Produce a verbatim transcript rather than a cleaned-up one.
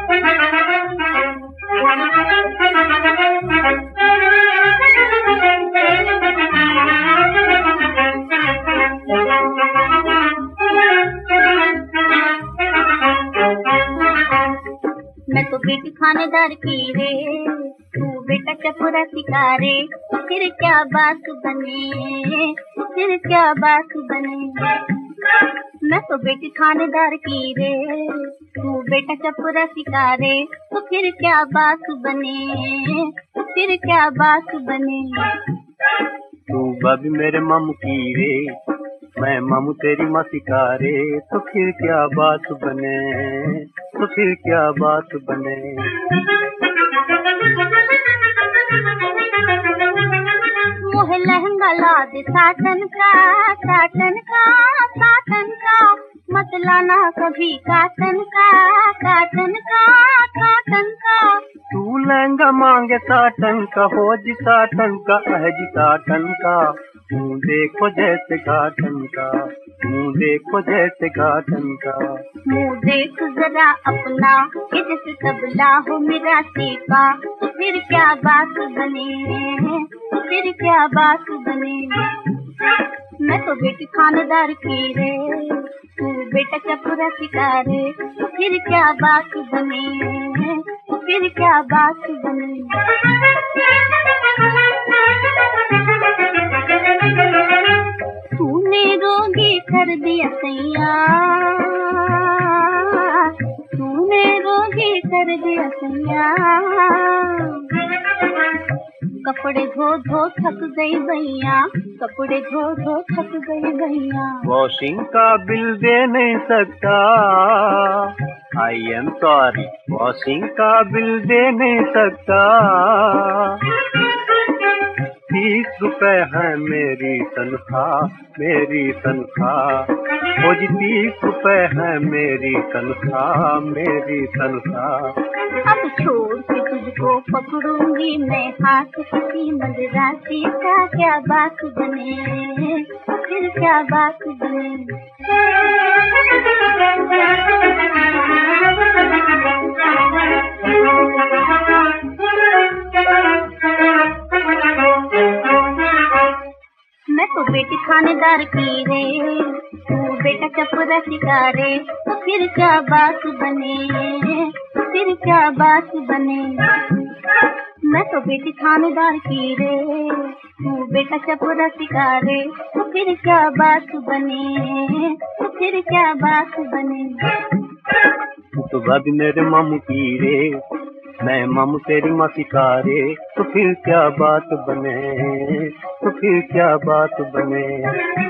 मैं तो बेटी थानेदार की रे, तू बेटा चपुरा शिकारे, फिर क्या बात बने, फिर क्या बात बने। मैं तो बेटी थानेदार की रे, तू बेटा चपुरा शिकारे, तो फिर क्या बात बने, फिर क्या बात बने। तू भाभी मेरे मामू की रे, मैं मामू तेरी माँ शिकारे, तो फिर क्या बात बने, तो फिर क्या बात बने। मोह लहंगा ला दे साटन का, साटन का, साटन का, मत लाना कभी काटन का, काटन का, काटन का। तू लहंगा मांगे साटन का, हो जी साटन का, है जी साटन का। मुँह देखो जैसे घाटन का, मुँह देखो जैसे घाटन का। मुँह देख जरा अपना, ये जैसे तबला हो मेरा सीपा, तो फिर क्या बात बने, तो फिर क्या बात बने। मैं तो बेटी थानेदार की रे, तू बेटा चपुरा शिकारे, तो फिर क्या बात बने, तो फिर क्या बात बने। तूने रोगी कर दिया सैया, तूने रोगी कर दिया सैया। कपड़े धो धो थक गई भैया, कपड़े धो धो थक गई भैया। वॉशिंग का बिल दे नहीं सकता, आई एम सॉरी, वॉशिंग का बिल दे नहीं सकता। तीस रुपए है मेरी तनख्वाह, मेरी तनख्वाह, वो जी तीस रुपए है मेरी तनख्वाह, मेरी तनख्वाह। अब छोड़ के तुझको पकड़ूंगी मैं हाथ, किसी मदरासी का क्या बात बने, फिर क्या बात बने। मैं तो बेटी थानेदार की रे, तू बेटा चपुरा शिकारे, तो फिर क्या बात बने, तो फिर क्या बात बने। मैं तो बेटी थानेदार की रे, तू बेटा चपुरा शिकारे, तो फिर क्या बात बने, तो फिर क्या बात बने। तो भाभी मेरे मामू की रे, मैं मामू तेरी माँ शिकारे, तो फिर क्या बात बने, तो फिर क्या बात बने।